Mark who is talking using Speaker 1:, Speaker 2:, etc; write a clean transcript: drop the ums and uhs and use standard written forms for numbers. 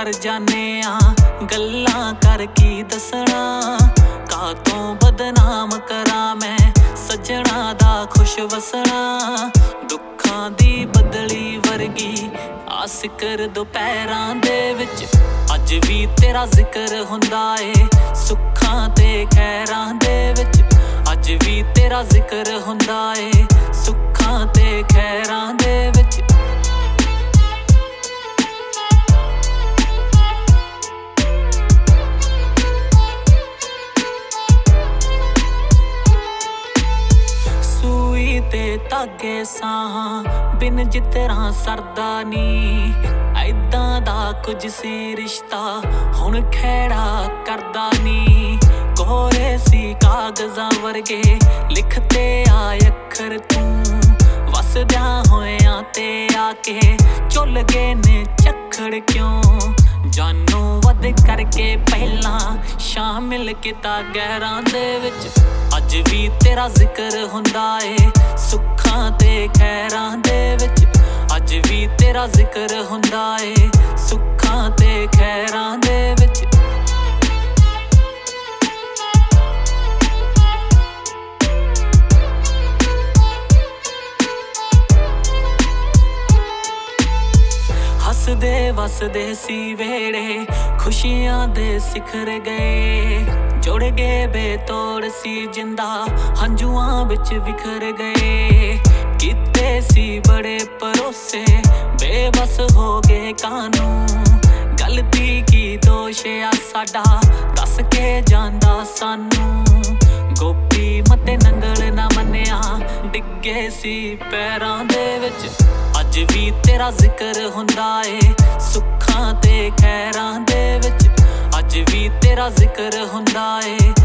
Speaker 1: कर जाने गल्लां कर की दसना कातों बदनाम करा मैं सजना दा खुश वसना दुखां दी बदली वर्गी आस कर दोपहरां दे विच अज भी तेरा जिक्र हुंदा ए सुखां ते खैरां दे विच अज भी तेरा जिक्र हुंदा ए सुखां ते खैरां दे विच सूई ते धागे सां बिन जितरा सरदा नी ऐदां दा कुछ सी रिश्ता हुण खैड़ा करदा नी कोरे सी कागज़ां वर्गे लिखते आए अखर तू वसद्या होया ते आके चुल गए ने झक्खड़ क्यों जानो वध करके पहला शामिल किता गैरां दे विच अज भी तेरा जिक्र हुंदा ए सुखां ते खैरां दे विच अज भी तेरा जिक्र हुंदा ए सुखां ते खैरां दे विच हसदे वसदे सी वेड़े खुशियां दे सिखर गए जुड़ गए बेतोड़ सी जिंदा हंजुआं बिच बिखर गए किते सी बड़े भरोसे बेबस हो गए कानू गलती की दोष आ साडा दस के जांदा सानू गोपी मते नंगल ना मन्निया डिगे सी पैरां दे विच अज भी तेरा जिक्र हुंदा ए सुखां ते खैरां दे विच अज भी तेरा जिक्र हुंदा ए